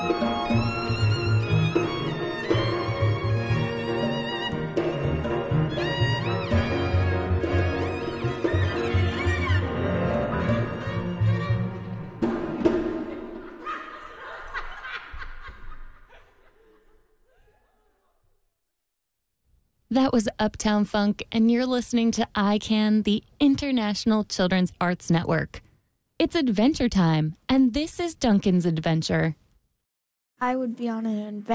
That was Uptown Funk, and you're listening to ICANN, the International Children's Arts Network. It's adventure time, and this is Duncan's adventure. I would be on an adventure.